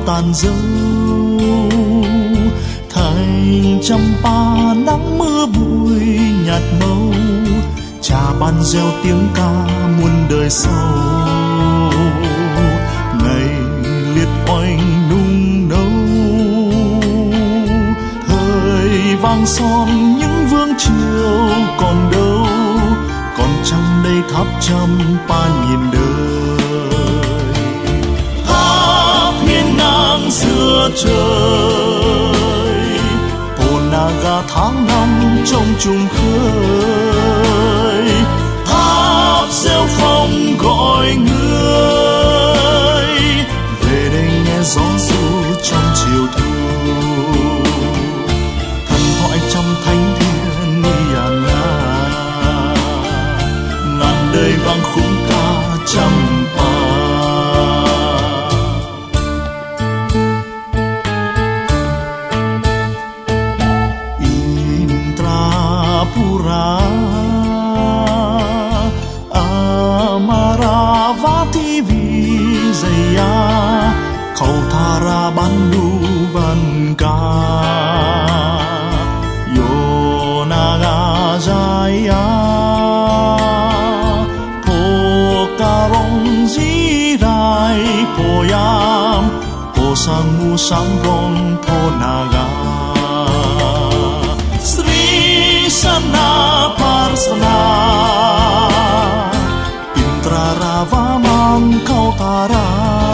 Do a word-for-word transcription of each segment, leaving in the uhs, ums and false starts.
tàn dấu. Thành trăm pa nắng mưa bụi nhạt màu, trà ban reo tiếng ca muôn đời sau. Ngày liệt oanh nung nấu, thời vang son những vương triều còn đâu, còn chăng đây tháp trăm pa nhìn đời. Tháp hiên ngang giữa trời, Pô Naga tháng năm trong trùng khơi. Tháp reo phong gọi người, về đây nghe gió ru trong chiều thu. Thần thoại trăm thánh thiên Niana, ngàn đời vang khúc ca trăm pa. Indrapura Amaravati Vijaya Kautara Bandhu Vanka Yonaga Jaya Pokarong Jirai Poyam Posang Musang Rong Ponaga Sri Sana Parsana Indraravamang Kautara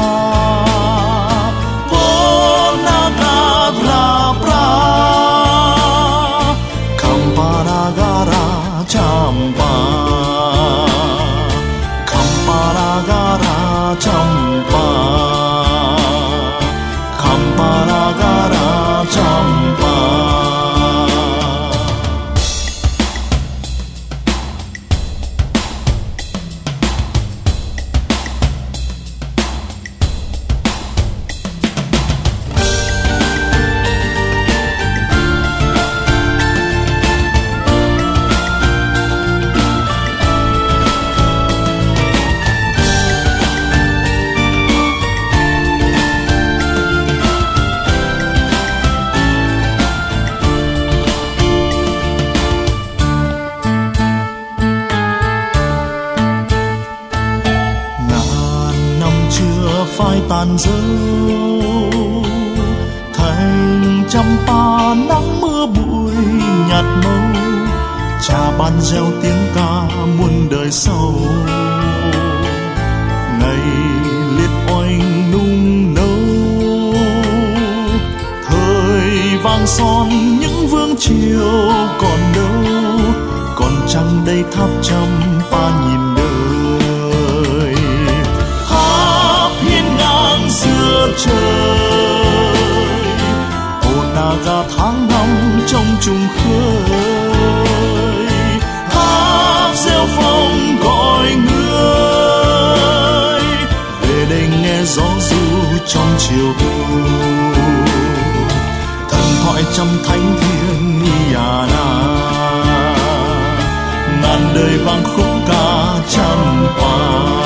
Ponagavra Kampanagara Champa Kampanagara Champa Kampanagara Champa. Phai tàn dấu, thành trăm pa nắng mưa bụi nhạt màu, trà ban reo tiếng ca muôn đời sau. Ngày liệt oanh nung nấu, thời vang son những vương triều còn đâu, còn chăng đây tháp trăm pa nhìn đời. Giữa trời, Pô Naga tháng năm trong trùng khơi. Tháp reo phong gọi người, về đây nghe gió ru trong chiều thu. Thần thoại trăm thánh thiên Niana, ngàn đời vang khúc ca trăm pa.